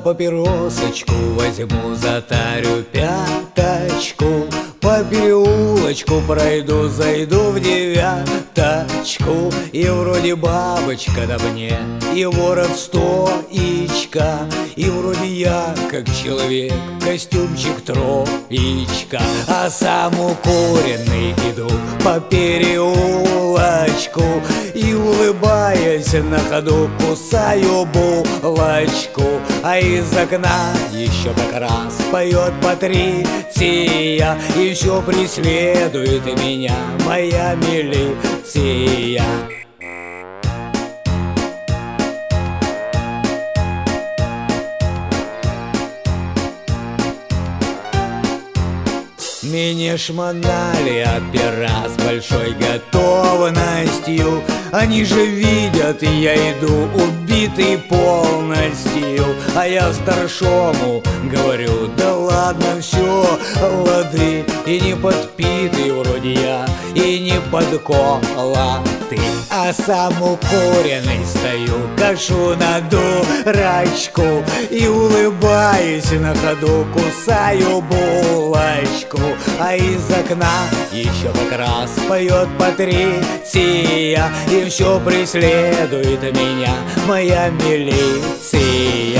папиросочку возьму, затарю пяточку, по переулочку пройду, зайду в девяточку, и вроде бабочка на мне, и ворот стоичка, и вроде я, как человек, костюмчик троечка, а сам укуренный иду по переулочку и, улыбаясь на ходу, кусаю булочку, а из окна еще как раз поет Патриция, и все преследует меня моя милиция. Меня шмонали опера с большой готовностью, они же видят, я иду убитый полностью, а я старшому говорю: да ладно, все, лады, и не подпитый вроде я, и не подколотый, а сам укуренный стою, кашу на дурачку и, улыбаюсь на ходу, кусаю булочку, а из окна еще как раз поет Патриция, и все преследует меня моя милиция.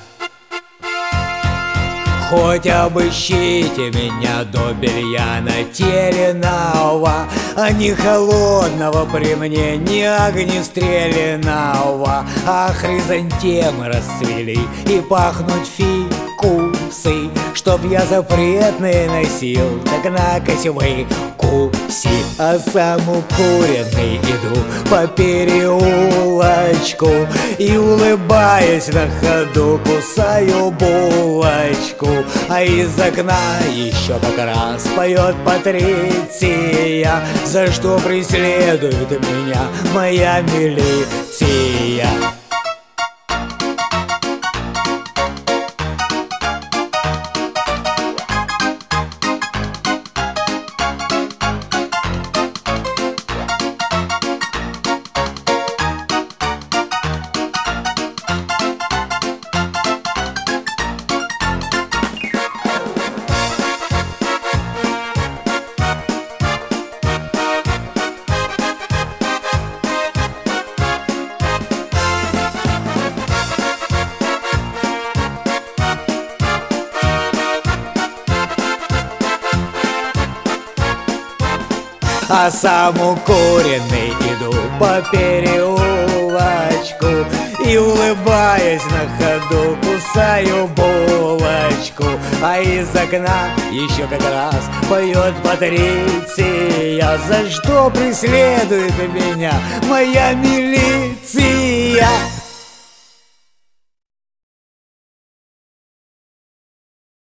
Хоть обыщите меня до белья нательного, а не холодного при мне, не огнестрелянного, а хризантемы расцвели и пахнут фикусы, чтоб я запретные носил, так накось вы куси, а сам укуренный иду по переулочку и, улыбаясь на ходу, кусаю булочку, а из окна еще как раз поет Патриция, за что преследует меня моя милиция. А сам укуренный иду по переулочку и, улыбаясь на ходу, кусаю булочку, а из окна еще как раз поет Патриция, за что преследует меня моя милиция.